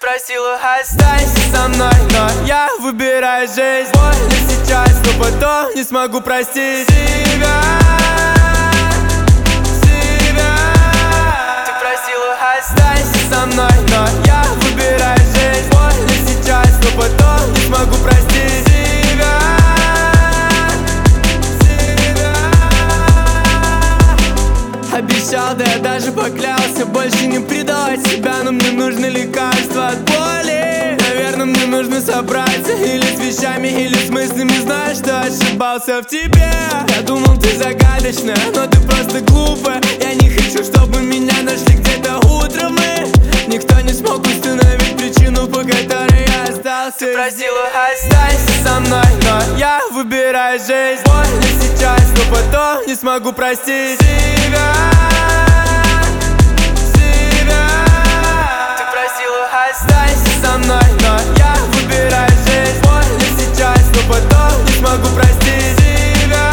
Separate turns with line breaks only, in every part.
просила останься со мной, но я выбираю жизнь. Больно сейчас, но потом не смогу простить себя. Ты просила останься со мной, но я выбираю жизнь. Больно сейчас, но потом не смогу простить себя. Обещал, да я даже поклялся больше не предавать себя, но мне нужно лекарство от боли. Наверное, мне нужно собраться или с вещами, или с мыслями. Знаю, что ошибался в тебе. Я думал, ты загадочная, но ты просто глупая. Я не хочу, чтобы меня нашли где-то утром, и никто не смог установить причину, по которой я остался. Ты просила останься со мной, но я выбираю жизнь. Больно сейчас, но потом не смогу простить себя. Ты просила останься со мной, но я выбираю жизнь. Больно сейчас, но потом не смогу простить себя.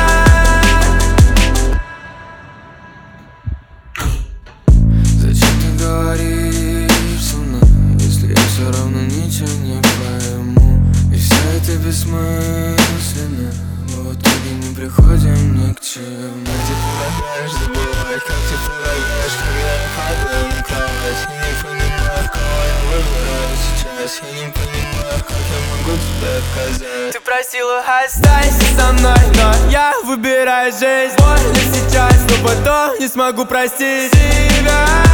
Зачем ты говоришь со мной, если я все равно ничего не пойму? И все это бессмысленно, мы в итоге не приходим ни к чему. Ты помогаешь забывать, как ты помогаешь, когда я падаю на кровать. Я не понимаю, кого я выбираю сейчас. Я не понимаю, как я могу тебе отказать.
Ты просила останься со мной, но я выбираю жизнь. Больно сейчас, но потом не смогу простить себя.